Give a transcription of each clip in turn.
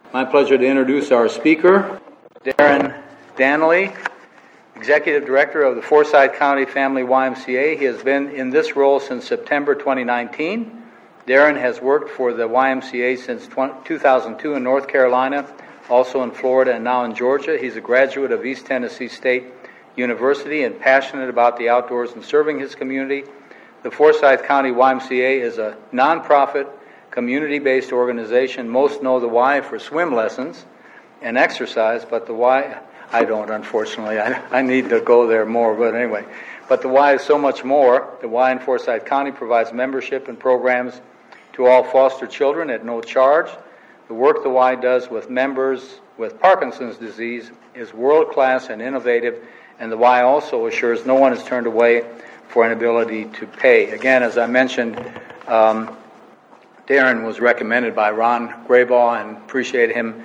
My pleasure to introduce our speaker, Darren Danley, Executive Director of the Forsyth County Family YMCA. He has been in this role since September 2019. Darren has worked for the YMCA since 2002 in North Carolina, also in Florida, and now in Georgia. He's a graduate of East Tennessee State University and passionate about the outdoors and serving his community. The Forsyth County YMCA is a nonprofit, community-based organization. Most know the Y for swim lessons and exercise, but the Y, I don't, unfortunately. I need to go there more, but anyway. But the Y is so much more. The Y in Forsyth County provides membership and programs to all foster children at no charge. The work the Y does with members with Parkinson's disease is world-class and innovative, and the Y also assures no one is turned away for an ability to pay. Again, as I mentioned, Darren was recommended by Ron Graybaugh, and appreciate him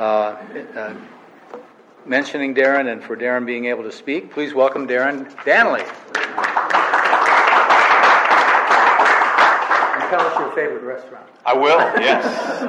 mentioning Darren and for Darren being able to speak. Please welcome Darren Danley. And tell us your favorite restaurant. I will, yes.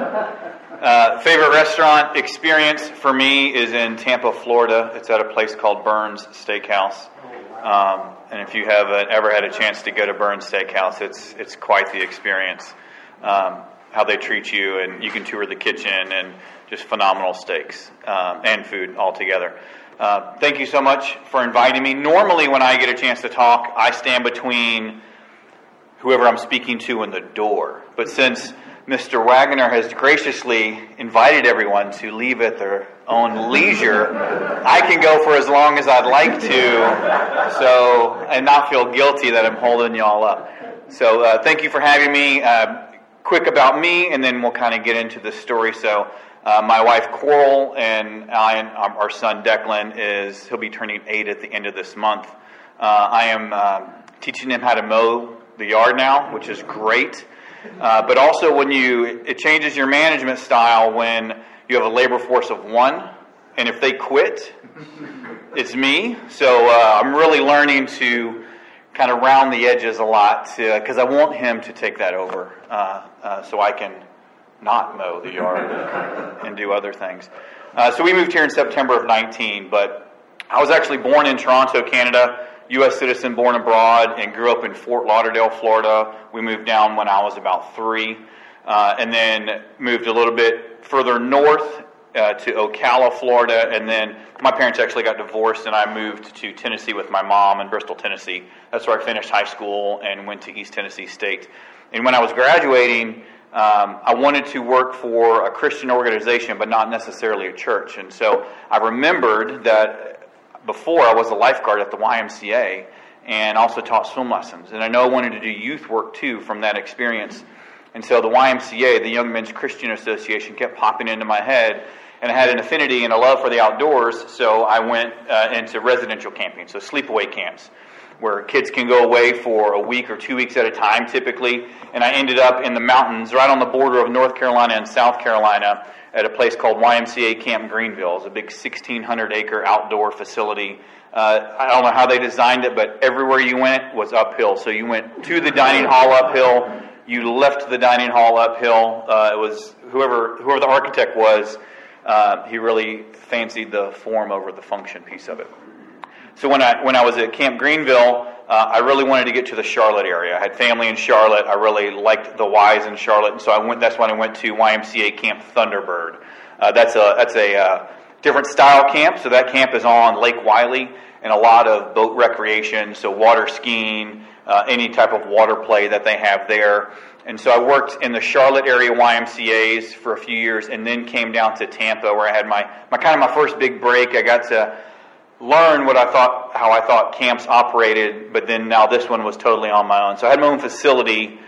Favorite restaurant experience for me is in Tampa, Florida. It's at a place called Burns Steakhouse. And if you haven't ever had a chance to go to Burns Steakhouse, it's quite the experience. How they treat you, and you can tour the kitchen, and just phenomenal steaks and food altogether. Thank you so much for inviting me. Normally when I get a chance to talk, I stand between whoever I'm speaking to and the door. But since Mr. Wagner has graciously invited everyone to leave at their own leisure, I can go for as long as I'd like to, and not feel guilty that I'm holding y'all up. So thank you for having me. Quick about me, and then we'll kind of get into the story. So my wife Coral and our son Declan he'll be turning 8 at the end of this month. I am teaching him how to mow the yard now, which is great. But also it changes your management style when you have a labor force of 1, and if they quit, it's me. So I'm really learning to kind of round the edges a lot, because I want him to take that over, so I can not mow the yard and do other things. So we moved here in September of 19, but I was actually born in Toronto, Canada, U.S. citizen, born abroad, and grew up in Fort Lauderdale, Florida. We moved down when I was about 3, and then moved a little bit further north to Ocala, Florida, and then my parents actually got divorced, and I moved to Tennessee with my mom in Bristol, Tennessee. That's where I finished high school and went to East Tennessee State. And when I was graduating, I wanted to work for a Christian organization, but not necessarily a church. And so I remembered that before I was a lifeguard at the YMCA and also taught swim lessons. And I know I wanted to do youth work too from that experience. And so the YMCA, the Young Men's Christian Association, kept popping into my head, and I had an affinity and a love for the outdoors, so I went into residential camping, so sleepaway camps, where kids can go away for a week or 2 weeks at a time, typically. And I ended up in the mountains, right on the border of North Carolina and South Carolina, at a place called YMCA Camp Greenville. It's a big 1,600-acre outdoor facility. I don't know how they designed it, but everywhere you went was uphill. So you went to the dining hall uphill, you left the dining hall uphill. It was whoever the architect was, he really fancied the form over the function piece of it. So when I was at Camp Greenville, I really wanted to get to the Charlotte area. I had family in Charlotte. I really liked the Ys in Charlotte, and so that's when I went to YMCA Camp Thunderbird. That's a different style camp. So that camp is on Lake Wylie, and a lot of boat recreation, so water skiing, any type of water play that they have there. And so I worked in the Charlotte area YMCAs for a few years, and then came down to Tampa, where I had my first big break. I got to learn how I thought camps operated, but then now this one was totally on my own. So I had my own facility,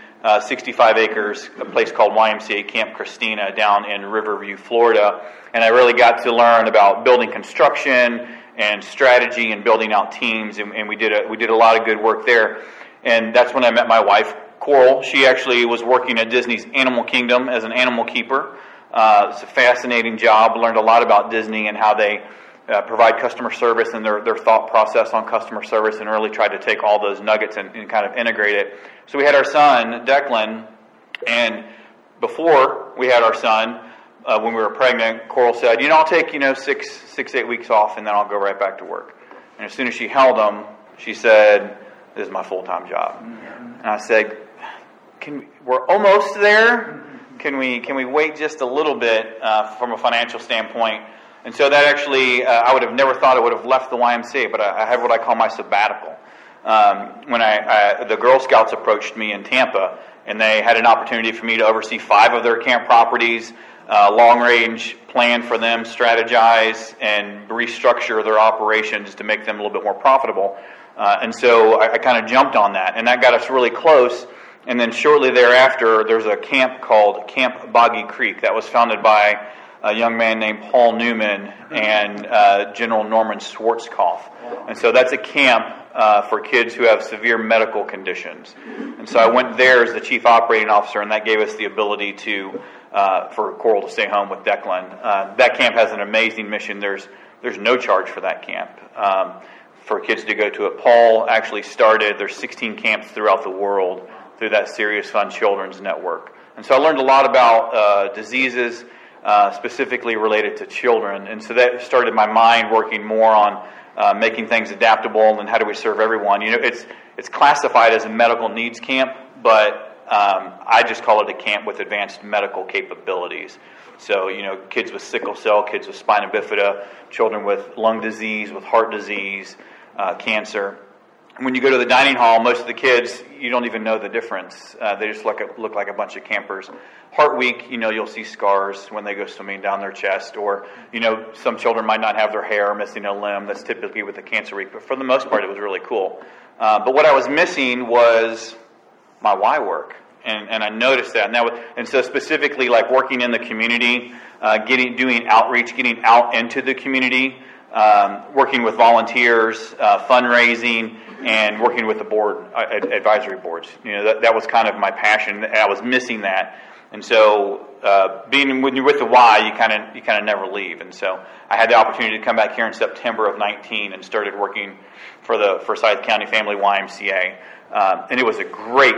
65 acres, a place called YMCA Camp Christina down in Riverview, Florida, and I really got to learn about building construction and strategy and building out teams, and we did a lot of good work there. And that's when I met my wife, Coral. She actually was working at Disney's Animal Kingdom as an animal keeper. It's a fascinating job. Learned a lot about Disney and how they provide customer service and their thought process on customer service, and really tried to take all those nuggets and kind of integrate it. So we had our son, Declan, and before we had our son, when we were pregnant, Coral said, I'll take, 6-8 weeks off, and then I'll go right back to work. And as soon as she held him, she said, this is my full-time job. And I said, we're almost there. Can we wait just a little bit from a financial standpoint? And so that actually, I would have never thought I would have left the YMCA, but I had what I call my sabbatical. When the Girl Scouts approached me in Tampa, and they had an opportunity for me to oversee 5 of their camp properties, long-range plan for them, strategize, and restructure their operations to make them a little bit more profitable. And so I kind of jumped on that, and that got us really close. And then shortly thereafter, there's a camp called Camp Boggy Creek that was founded by a young man named Paul Newman and General Norman Schwarzkopf. And so that's a camp for kids who have severe medical conditions. And so I went there as the chief operating officer, and that gave us the ability for Coral to stay home with Declan. That camp has an amazing mission. There's no charge for that camp for kids to go to it. Paul actually there's 16 camps throughout the world through that Serious Fund Children's Network. And so I learned a lot about diseases specifically related to children. And so that started my mind working more on making things adaptable and how do we serve everyone. It's classified as a medical needs camp, but I just call it a camp with advanced medical capabilities. So, kids with sickle cell, kids with spina bifida, children with lung disease, with heart disease, cancer. When you go to the dining hall, most of the kids, you don't even know the difference. They just look like a bunch of campers. Heart Week, you'll see scars when they go swimming down their chest. Or, some children might not have their hair, missing a limb. That's typically with the Cancer Week. But for the most part, it was really cool. But what I was missing was my Y work. And I noticed that. And so specifically, like working in the community, doing outreach, getting out into the community, working with volunteers, fundraising, and working with the board, advisory boards. That was kind of my passion. I was missing that. And so when you're with the Y, you kind of never leave. And so I had the opportunity to come back here in September of 19 and started working for the Forsyth County Family YMCA. And it was a great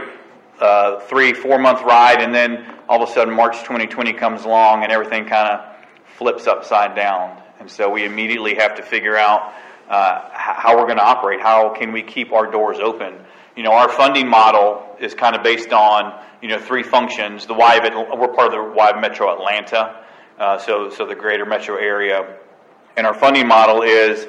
3-4 month ride, and then all of a sudden March 2020 comes along and everything kind of flips upside down. And so we immediately have to figure out how we're going to operate. How can we keep our doors open? Our funding model is kind of based on 3 functions. We're part of the Y of Metro Atlanta, so the greater metro area, and our funding model is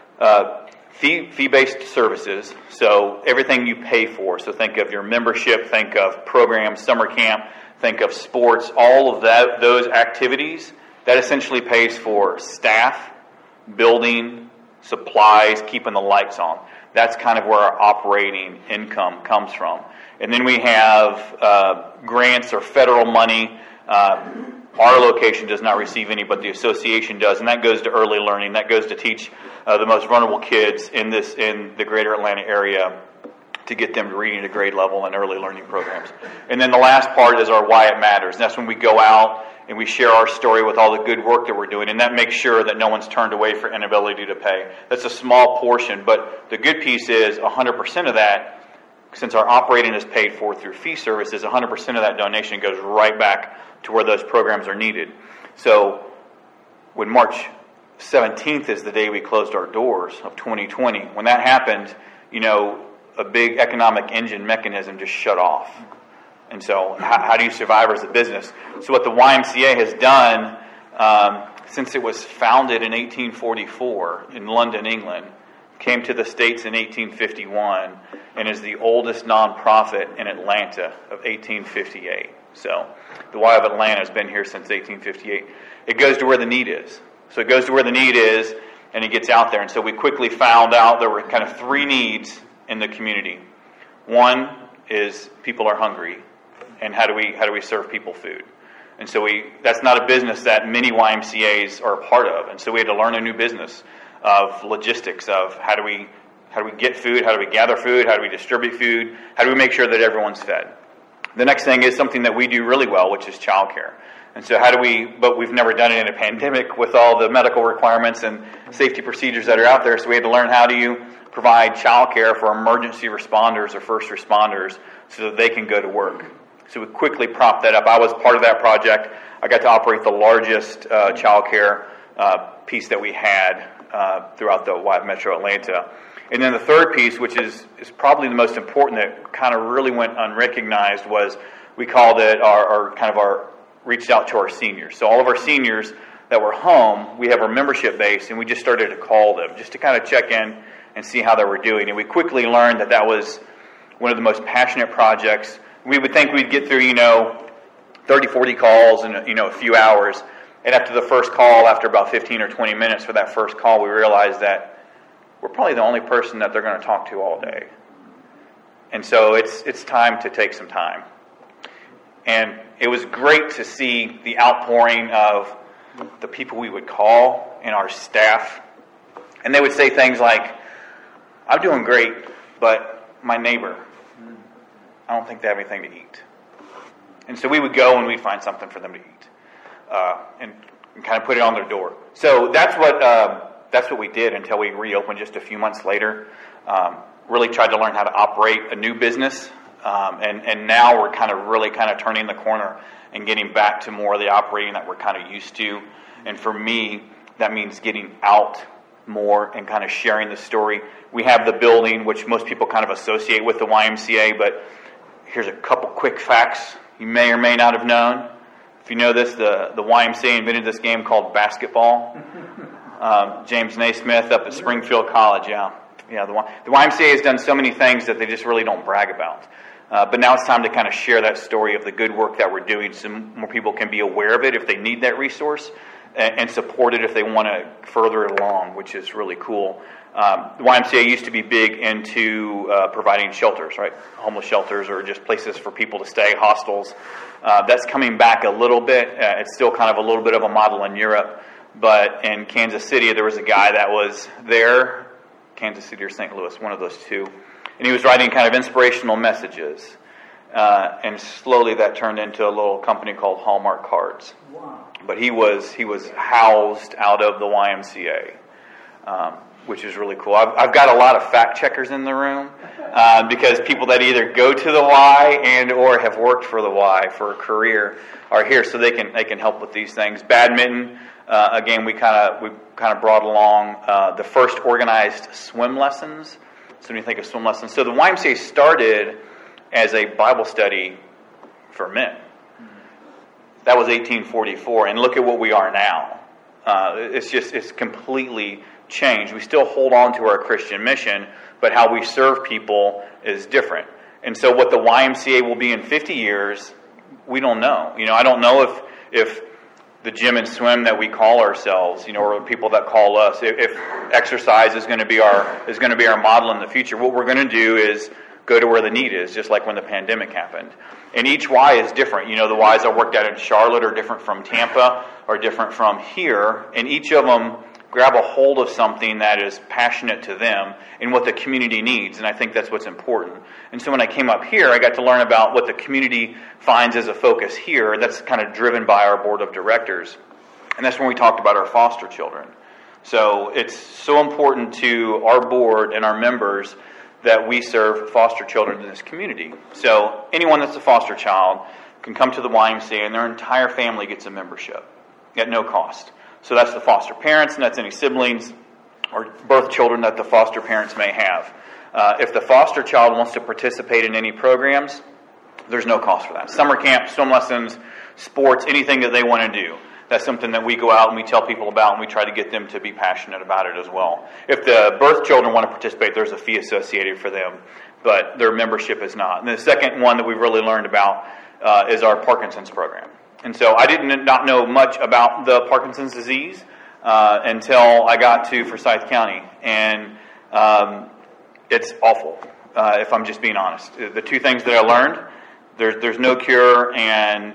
fee-based services. So everything you pay for. So think of your membership, think of programs, summer camp, think of sports, all of those activities. That essentially pays for staff, building, supplies, keeping the lights on. That's kind of where our operating income comes from. And then we have grants or federal money. Our location does not receive any, but the association does, and that goes to early learning. That goes to teach the most vulnerable kids in the greater Atlanta area to get them to reading at grade level and early learning programs. And then the last part is our Why It Matters. And that's when we go out and we share our story with all the good work that we're doing, and that makes sure that no one's turned away for inability to pay. That's a small portion, but the good piece is 100% of that, since our operating is paid for through fee services, 100% of that donation goes right back to where those programs are needed. So when March 17th is the day we closed our doors of 2020, when that happened, a big economic engine mechanism just shut off. And so how do you survive as a business? So what the YMCA has done, since it was founded in 1844 in London, England, came to the States in 1851, and is the oldest nonprofit in Atlanta of 1858. So the Y of Atlanta has been here since 1858. It goes to where the need is. So it goes to where the need is, and it gets out there. And so we quickly found out there were kind of 3 needs in the community. One is people are hungry, and how do we serve people food? And so that's not a business that many YMCAs are a part of. And so we had to learn a new business of logistics, of how do we get food, how do we gather food, how do we distribute food, how do we make sure that everyone's fed. The next thing is something that we do really well, which is childcare. And so but we've never done it in a pandemic with all the medical requirements and safety procedures that are out there, so we had to learn how do you provide childcare for emergency responders or first responders so that they can go to work. So we quickly propped that up. I was part of that project. I got to operate the largest child care piece that we had throughout the Metro Atlanta. And then the third piece, which is probably the most important, that kind of really went unrecognized, was we called it our reached out to our seniors. So all of our seniors that were home, we have our membership base, and we just started to call them just to kind of check in and see how they were doing. And we quickly learned that was one of the most passionate projects. We would think we'd get through, 30, 40 calls in, a few hours. And after the first call, after about 15 or 20 minutes for that first call, we realized that we're probably the only person that they're going to talk to all day. And so it's time to take some time. And it was great to see the outpouring of the people we would call and our staff. And they would say things like, I'm doing great, but my neighbor, I don't think they have anything to eat. And so we would go and we'd find something for them to eat and kind of put it on their door. So that's what we did until we reopened just a few months later. Really tried to learn how to operate a new business. And now we're really turning the corner and getting back to more of the operating that we're kind of used to. And for me, that means getting out more and kind of sharing the story. We have the building, which most people kind of associate with the YMCA, but here's a couple quick facts you may or may not have known. If you know this, the YMCA invented this game called basketball. James Naismith up at Springfield College, the YMCA has done so many things that they just really don't brag about. But now it's time to kind of share that story of the good work that we're doing so more people can be aware of it if they need that resource and support it if they want to further it along, which is really cool. The YMCA used to be big into providing shelters, right? Homeless shelters or just places for people to stay, hostels. That's coming back a little bit. It's still kind of a little bit of a model in Europe. But in Kansas City, there was a guy that was there, Kansas City or St. Louis, one of those two. And he was writing kind of inspirational messages. And slowly that turned into a little company called Hallmark Cards. Wow. But he was housed out of the YMCA, which is really cool. I've got a lot of fact checkers in the room because people that either go to the Y and or have worked for the Y for a career are here, so they can help with these things. Badminton, again, we kind of brought along the first organized swim lessons. So when you think of swim lessons, so the YMCA started as a Bible study for men. That was 1844, and look at what we are now. It's completely changed. We still hold on to our Christian mission, but how we serve people is different. And so what the YMCA will be in 50 years, we don't know. I don't know if the gym and swim that we call ourselves, or people that call us, if exercise is going to be our model in the future. What we're going to do is go to where the need is, just like when the pandemic happened. And each Y is different. The Ys I worked at in Charlotte are different from Tampa, are different from here, and each of them grab a hold of something that is passionate to them and what the community needs, and I think that's what's important. And so when I came up here, I got to learn about what the community finds as a focus here. That's kind of driven by our board of directors, and that's when we talked about our foster children. So it's so important to our board and our members that we serve foster children in this community. So anyone that's a foster child can come to the YMCA and their entire family gets a membership at no cost. So that's the foster parents, and that's any siblings or birth children that the foster parents may have. If the foster child wants to participate in any programs, there's no cost for that. Summer camp, swim lessons, sports, anything that they want to do. That's something that we go out and we tell people about, and we try to get them to be passionate about it as well. If the birth children want to participate, there's a fee associated for them, but their membership is not. And the second one that we've really learned about is our Parkinson's program. And so I did not know much about the Parkinson's disease until I got to Forsyth County, and it's awful, if I'm just being honest. The two things that I learned, there's no cure, and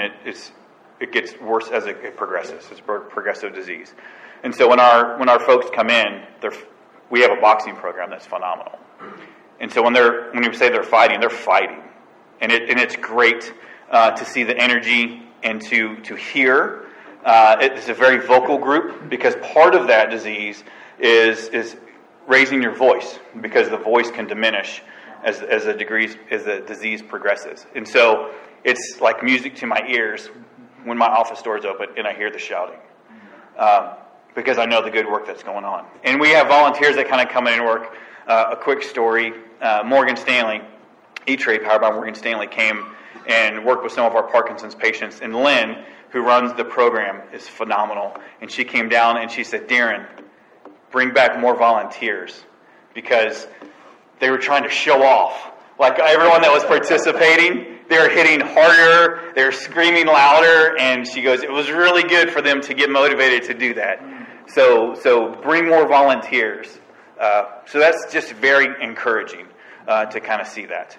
it gets worse as it progresses. It's a progressive disease. And so when our folks come in, we have a boxing program that's phenomenal. And so when you say they're fighting, and it's great to see the energy and to hear. It's a very vocal group because part of that disease is raising your voice, because the voice can diminish as the disease progresses. And so it's like music to my ears when my office doors open and I hear the shouting. Because I know the good work that's going on. And we have volunteers that kind of come in and work. A quick story, Morgan Stanley, E-Trade, powered by Morgan Stanley, came and worked with some of our Parkinson's patients. And Lynn, who runs the program, is phenomenal. And she came down and she said, Darren, bring back more volunteers. Because they were trying to show off. Like everyone that was participating, they were hitting harder, they were screaming louder, and she goes, it was really good for them to get motivated to do that. So bring more volunteers. So that's just very encouraging to kind of see that.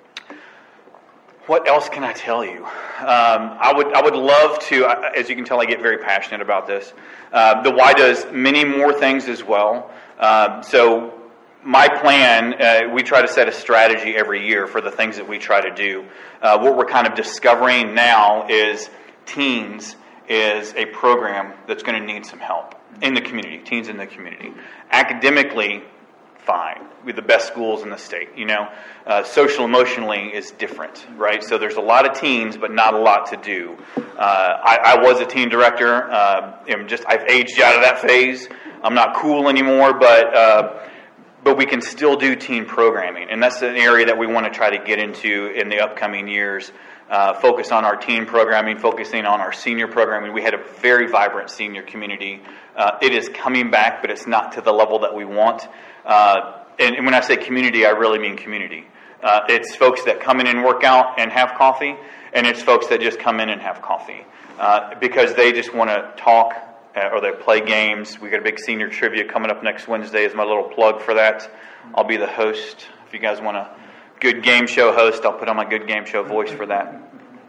What else can I tell you? I would love to, as you can tell, I get very passionate about this. The Y does many more things as well. So my plan, we try to set a strategy every year for the things that we try to do. What we're kind of discovering now is teens is a program that's going to need some help in the community, teens in the community. Academically, fine. We're the best schools in the state, Social emotionally is different, right? So there's a lot of teens, but not a lot to do. I was a teen director. I've aged out of that phase. I'm not cool anymore, but we can still do teen programming, and that's an area that we want to try to get into in the upcoming years. Focus on our teen programming, focusing on our senior programming. We had a very vibrant senior community. It is coming back, but it's not to the level that we want. And when I say community, I really mean community. It's folks that come in and work out and have coffee, and it's folks that just come in and have coffee because they just want to talk or they play games. We got a big senior trivia coming up next Wednesday as my little plug for that. I'll be the host. If you guys want a good game show host, I'll put on my good game show voice for that.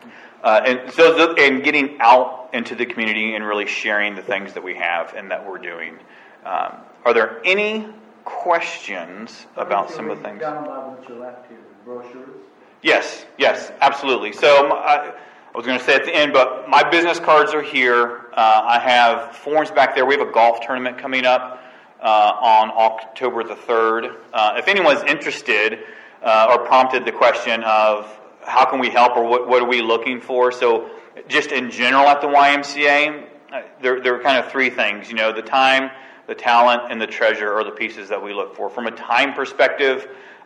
And getting out into the community and really sharing the things that we have and that we're doing. Are there any questions about some of the things? Down by what you left here, the brochures. Yes, absolutely. So I was going to say at the end, but my business cards are here. I have forms back there. We have a golf tournament coming up on October the 3rd. If anyone's interested or prompted the question of how can we help or what are we looking for, so just in general at the YMCA, there are kind of three things. The time, the talent, and the treasure are the pieces that we look for. From a time perspective,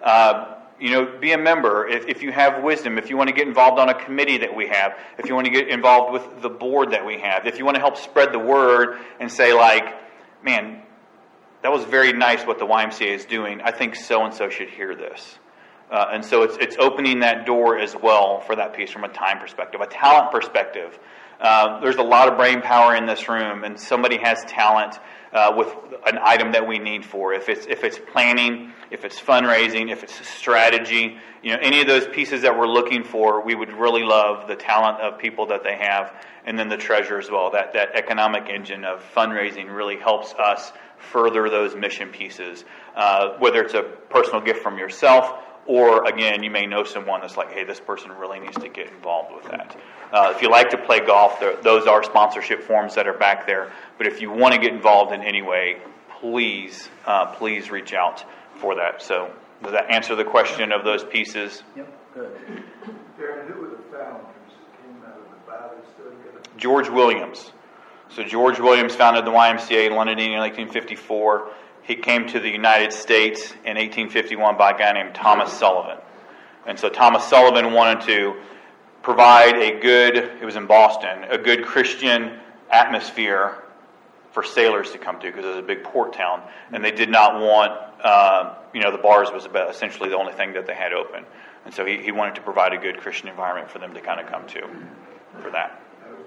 be a member. If you have wisdom, if you want to get involved on a committee that we have, if you want to get involved with the board that we have, if you want to help spread the word and say man, that was very nice what the YMCA is doing. I think so-and-so should hear this. And so it's opening that door as well for that piece from a time perspective. A talent perspective, there's a lot of brain power in this room, and somebody has talent with an item that we need for. If it's planning, if it's fundraising, if it's strategy, any of those pieces that we're looking for, we would really love the talent of people that they have, and then the treasure as well. That economic engine of fundraising really helps us further those mission pieces, whether it's a personal gift from yourself, or, again, you may know someone that's like, hey, this person really needs to get involved with that. If you like to play golf, those are sponsorship forms that are back there. But if you want to get involved in any way, please reach out for that. So does that answer the question of those pieces? Yep, good. Darren, who were the founders that came out of the Bible study? George Williams. So George Williams founded the YMCA in London in 1854. He came to the United States in 1851 by a guy named Thomas Sullivan. And so Thomas Sullivan wanted to provide it was in Boston, a good Christian atmosphere for sailors to come to because it was a big port town. And they did not want, the bars was essentially the only thing that they had open. And so he wanted to provide a good Christian environment for them to kind of come to for that.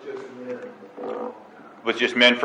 It was just men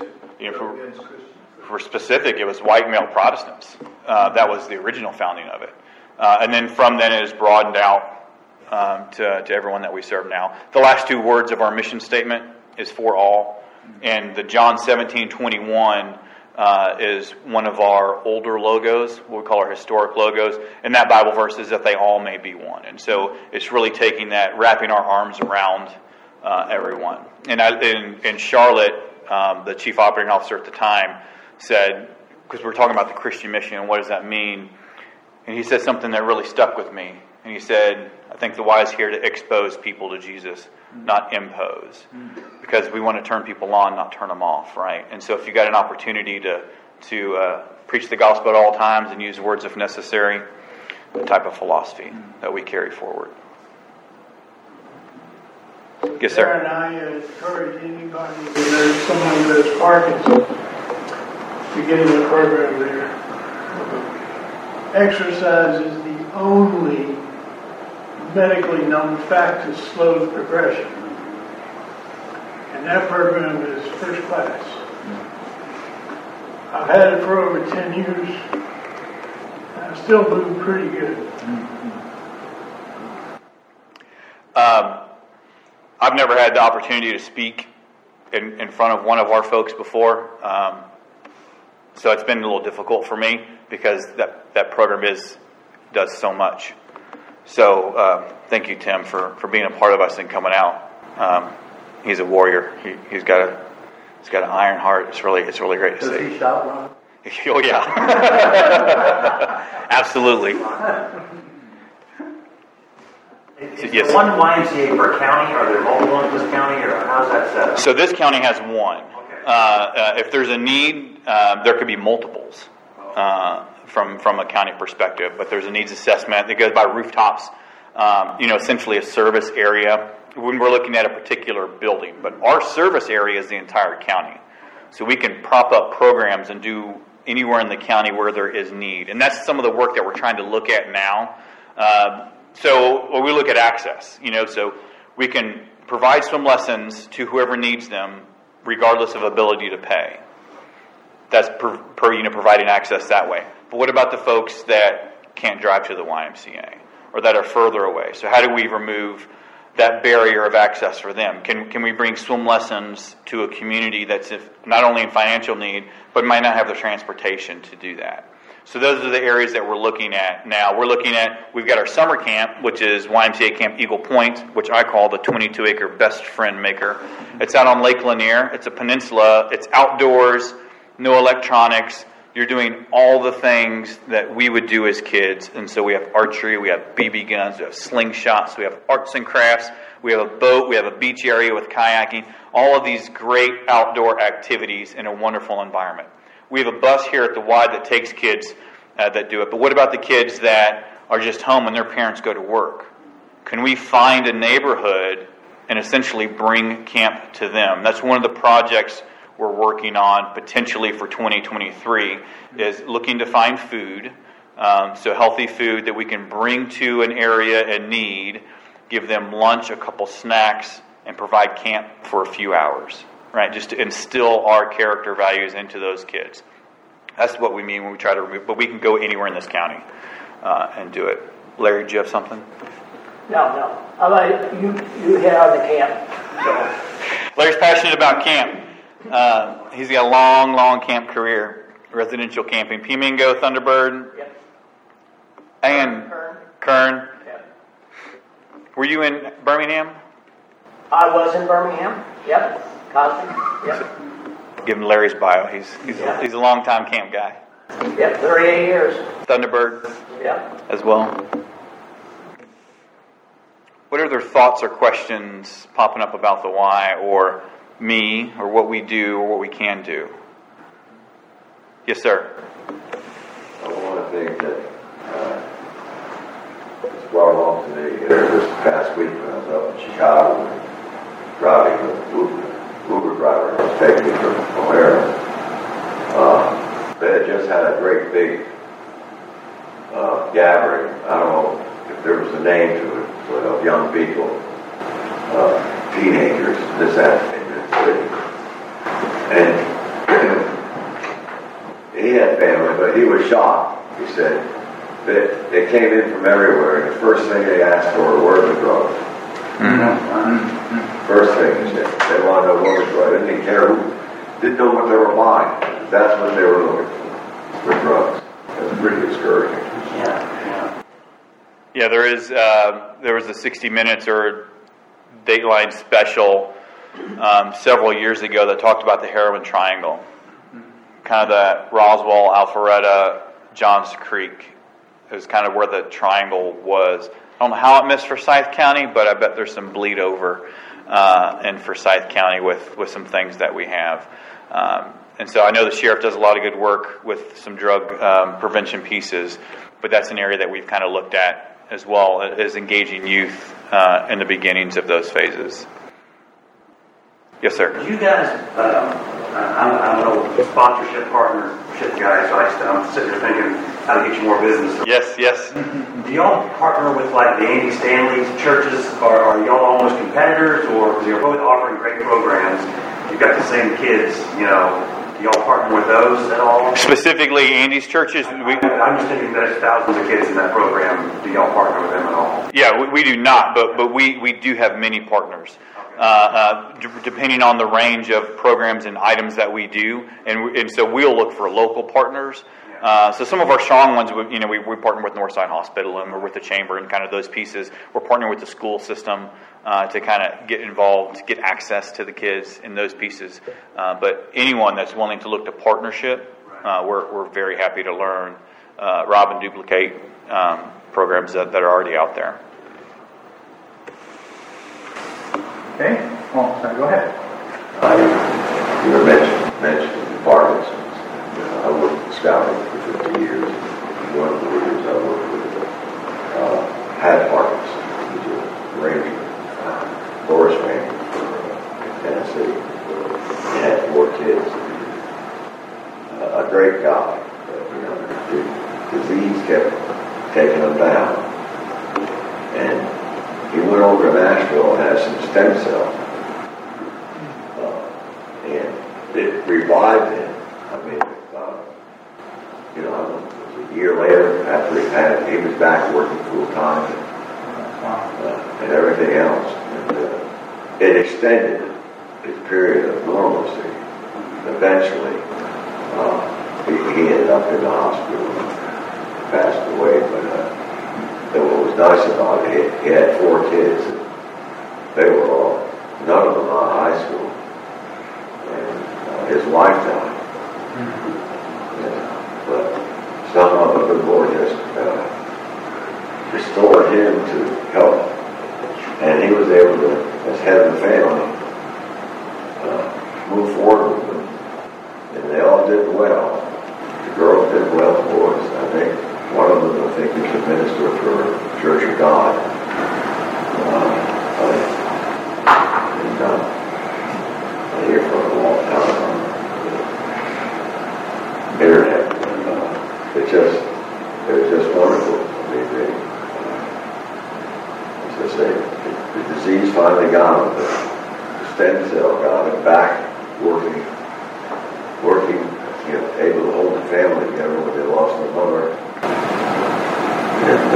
for specific, it was white male Protestants. That was the original founding of it. And then from then it has broadened out to everyone that we serve now. The last two words of our mission statement is for all. And the John 17:21 is one of our older logos, what we call our historic logos. And that Bible verse is that they all may be one. And so it's really taking that, wrapping our arms around everyone. And in Charlotte, the chief operating officer at the time said, because we're talking about the Christian mission and what does that mean, And he said something that really stuck with me. And he said, I think the Y is here to expose people to Jesus, not impose. Because we want to turn people on, not turn them off, right? And so if you got an opportunity to preach the gospel at all times and use words if necessary, the type of philosophy that we carry forward. Yes, sir. And I encourage anybody, if there's someone who has Parkinson's, to get in the program there. Exercise is the only medically known fact to slow the progression. And that program is first class. I've had it for over 10 years. I still move pretty good. I've never had the opportunity to speak in front of one of our folks before. So it's been a little difficult for me because that program does so much. So thank you, Tim, for being a part of us and coming out. He's a warrior. He's got an iron heart. It's really great to see. Does he shout, Ron? Oh yeah, absolutely. Is Yes. there one YMCA per county? Are there multiple in this county, or how's that set up? So this county has one. Okay. If there's a need, there could be multiples from a county perspective. But there's a needs assessment that goes by rooftops. Essentially a service area when we're looking at a particular building. But our service area is the entire county, so we can prop up programs and do anywhere in the county where there is need. And that's some of the work that we're trying to look at now. So when we look at access, so we can provide swim lessons to whoever needs them, regardless of ability to pay. That's providing access that way. But what about the folks that can't drive to the YMCA or that are further away? So how do we remove that barrier of access for them? Can we bring swim lessons to a community that's not only in financial need, but might not have the transportation to do that? So those are the areas that we're looking at now. We've got our summer camp, which is YMCA Camp Eagle Point, which I call the 22-acre best friend maker. It's out on Lake Lanier. It's a peninsula. It's outdoors, no electronics. You're doing all the things that we would do as kids. And so we have archery, we have BB guns, we have slingshots, we have arts and crafts, we have a boat, we have a beach area with kayaking, all of these great outdoor activities in a wonderful environment. We have a bus here at the Y that takes kids that do it. But what about the kids that are just home when their parents go to work? Can we find a neighborhood and essentially bring camp to them? That's one of the projects we're working on potentially for 2023, is looking to find food, so healthy food that we can bring to an area in need, give them lunch, a couple snacks, and provide camp for a few hours, right? Just to instill our character values into those kids. That's what we mean when we try to remove, but we can go anywhere in this county and do it. Larry, do you have something? No. You hit on the camp. So. Larry's passionate about camp. He's got a long camp career, residential camping. Pimingo, Thunderbird, Yep. and Kern. Yep. Were you in Birmingham? I was in Birmingham. Yep. Cosby. Yep. Give him Larry's bio. He's a long-time camp guy. Yep. 38 years. Thunderbird Yep. as well. What other thoughts or questions popping up about the Y or me or what we do or what we can do? Yes, sir. One of the things that was brought along to me this past week when I was up in Chicago driving with an Uber driver who was taking me from O'Hara. They had just had a great big gathering. I don't know if there was a name to it, but of young people, teenagers, this that. And he had family, but he was shocked. He said that they came in from everywhere, and the first thing they asked for were the drugs. Mm-hmm. First thing he said, they wanted to know what was drugs. They didn't care who, didn't know what they were buying. That's what they were looking for drugs. It was pretty discouraging. Yeah, there was a 60 Minutes or Dateline special several years ago that talked about the heroin triangle, kind of the Roswell, Alpharetta, Johns Creek is kind of where the triangle was. I don't know how it missed Forsyth County, but I bet there's some bleed over in Forsyth County with some things that we have. And so I know the sheriff does a lot of good work with some drug prevention pieces, but that's an area that we've kind of looked at as well as engaging youth in the beginnings of those phases. Yes, sir. You guys, I'm an old sponsorship partnership guy, so I'm sitting here thinking how to get you more business. Yes. Do y'all partner with like the Andy Stanley churches, or are y'all almost competitors, or because you're both offering great programs, you've got the same kids, do y'all partner with those at all? Specifically, Andy's churches. I'm just thinking there's thousands of kids in that program. Do y'all partner with them at all? Yeah, we do not, but we do have many partners. Depending on the range of programs and items that we do, and so we'll look for local partners. So some of our strong ones, we partner with Northside Hospital and we're with the Chamber and kind of those pieces. We're partnering with the school system to kind of get involved, get access to the kids in those pieces. But anyone that's willing to look to partnership, we're very happy to learn, rob and duplicate programs that are already out there. Okay. Oh, sorry, go ahead. You were mentioned Parkinson's. I worked with scouting for 50 years. One of the leaders I worked with had Parkinson's. He was a ranger, forest ranger in Tennessee. He had 4 kids. A great guy. The disease kept taking him down. And he went over to Nashville and had some stem cells. And it revived him. It was a year later after he had it, he was back working full time and everything else. And it extended his period of normalcy. Eventually, he ended up in the hospital and passed away. But what was nice about it, he had 4 kids. They were all, none of them out of high school. And his wife died. But somehow the good Lord just restored him to health. And he was able to, as head of the family, move forward with them. And they all did well. The girls did well, the boys. I think one of them, I think, is a minister for Church of God. I hear from him all the time on the internet. It was just wonderful. As I say, the disease finally got him. The stem cell got him back working, able to hold the family together when they lost their mother. And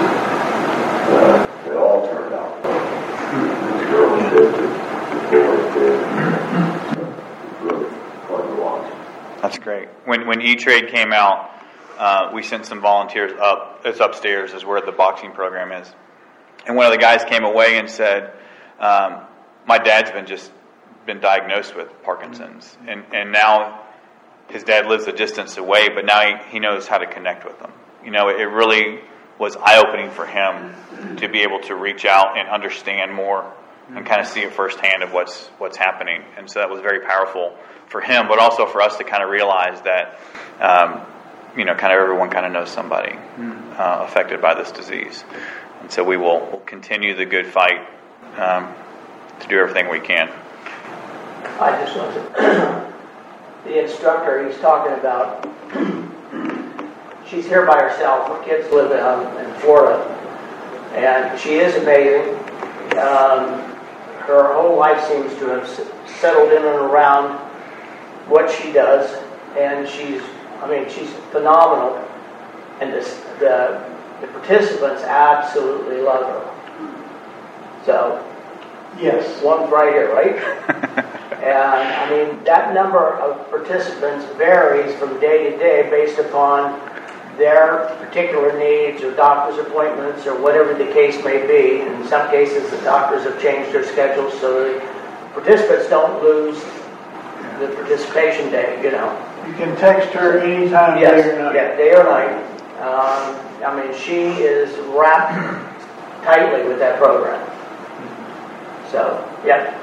it all turned out well. The girls did, the boys did. It was really fun to watch. That's great. When E-Trade came out, we sent some volunteers up. It's upstairs is where the boxing program is. And one of the guys came away and said, my dad's been diagnosed with Parkinson's. And now his dad lives a distance away, but now he knows how to connect with them. It really was eye-opening for him to be able to reach out and understand more and kind of see it firsthand of what's happening. And so that was very powerful for him, but also for us to kind of realize that, kind of everyone kind of knows somebody affected by this disease. And so we'll continue the good fight to do everything we can. I just want to, the instructor he's talking about, she's here by herself. Her kids live in Florida, and she is amazing. Her whole life seems to have settled in and around what she does, and she's phenomenal. And the participants absolutely love her. So, yes, one's right here, right? And that number of participants varies from day to day based upon their particular needs or doctor's appointments or whatever the case may be. In some cases, the doctors have changed their schedules so the participants don't lose the participation day, You can text her anytime, day or night. Yeah, day or night. I mean, she is wrapped tightly with that program. So, yeah.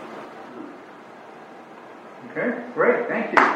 Okay, great. Thank you.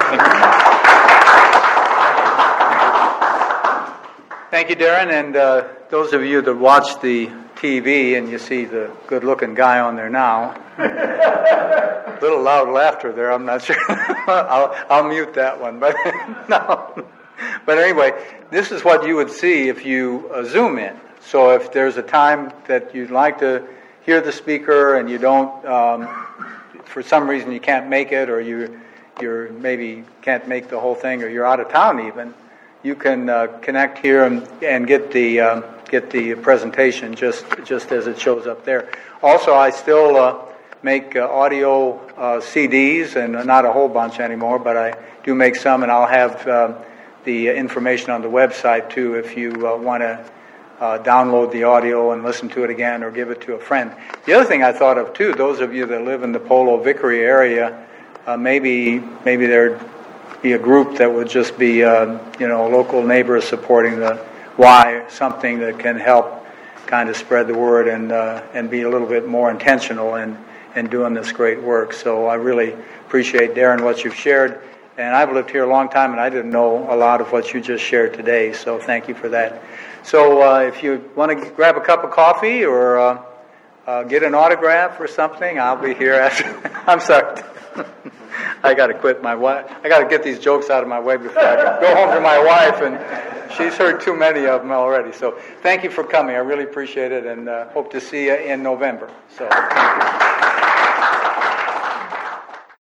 Thank you, Darren. And those of you that watch the TV and you see the good-looking guy on there now, a little loud laughter there. I'm not sure. I'll mute that one. But no. But anyway, this is what you would see if you zoom in. So if there's a time that you'd like to hear the speaker and you don't, for some reason you can't make it, or you're maybe can't make the whole thing, or you're out of town even, you can connect here and get the presentation just as it shows up there. Also, I still make audio CDs, and not a whole bunch anymore, but I do make some, and I'll have the information on the website too if you want to download the audio and listen to it again or give it to a friend. The other thing I thought of too, those of you that live in the Polo Vickery area, maybe there'd be a group that would just be local neighbors supporting the Y, something that can help kind of spread the word and be a little bit more intentional in doing this great work. So I really appreciate, Darren, what you've shared. And I've lived here a long time, and I didn't know a lot of what you just shared today, so thank you for that. So if you want to grab a cup of coffee or get an autograph or something, I'll be here after. I'm sorry. I got to quit my wife. I got to get these jokes out of my way before I go home to my wife, and she's heard too many of them already. So thank you for coming. I really appreciate it, and hope to see you in November. So thank you.